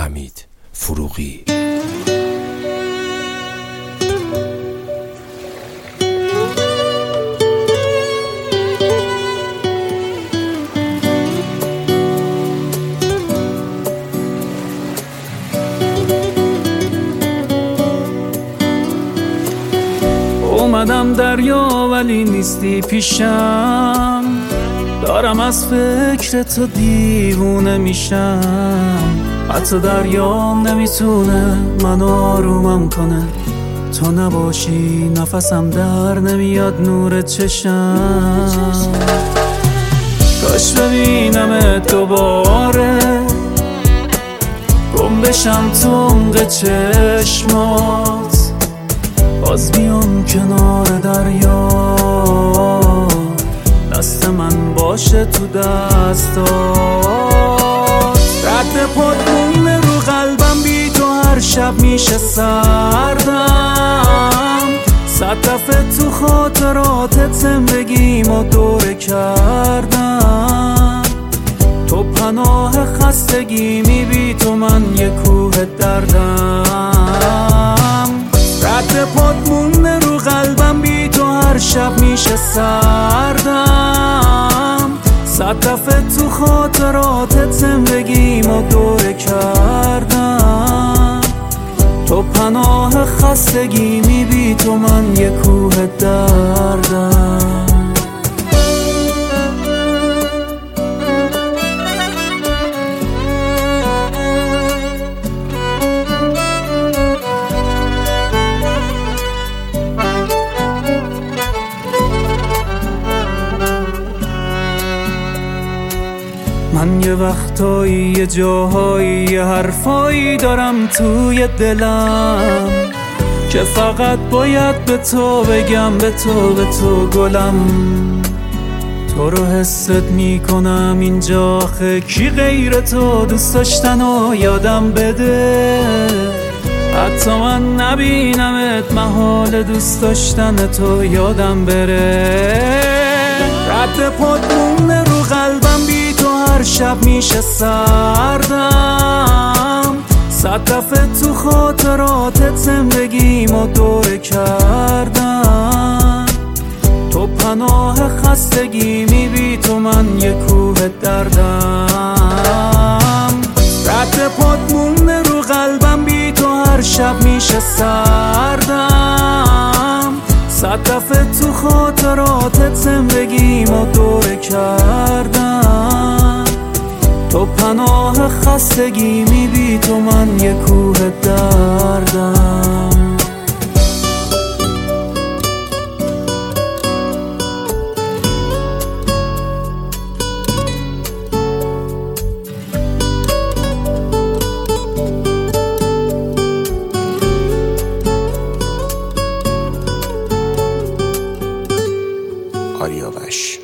حمید فروغی. اومدم دریا ولی نیستی پیشم، دارم از فکر تو دیوونه میشم. حتی دریام نمیتونه من آرومم کنه، تو نباشی نفسم در نمیاد نور چشم. کاش ببینمت دوباره، گم بشم تو عمق چشمات، باز بیام کنار دریا، دست من باشه تو دستات. رد پات مونه رو قلبم، بی تو هر شب میشه سردم. 100 دفعه تو خاطرات زندگیمو دوره کردم. تو پناه خستگیمی، بی تو من یه کوه دردم. رد پات مونه رو قلبم، بی تو هر شب میشه سردم. 100 دفعه تو خاطرات زندگیمو دوره کردم. تو پناه خستگیمی، بی تو من یه کوه دردم. من یه وقتایی یه جاهایی یه حرفایی دارم توی دلم که فقط باید به تو بگم، به تو گلم. تو رو حست میکنم اینجا، آخه کی غیر تو دوست داشتن و یادم بده. حتی من نبینمت محال دوست داشتن تو یادم بره. رد پات مونه رو قلبم، بی تو هر شب میشه سردم. 100 دفعه تو خاطرات زندگیمو دوره کردم. تو پناه خستگیمی، بی تو من یه کوه دردم. رد پات مونه رو قلبم، بی تو هر شب میشه سردم. 100 دفعه تو خاطرات زندگیمو دوره کردم. تو پناه خستگیمی، بی تو من یه کوه دردم. آریابش.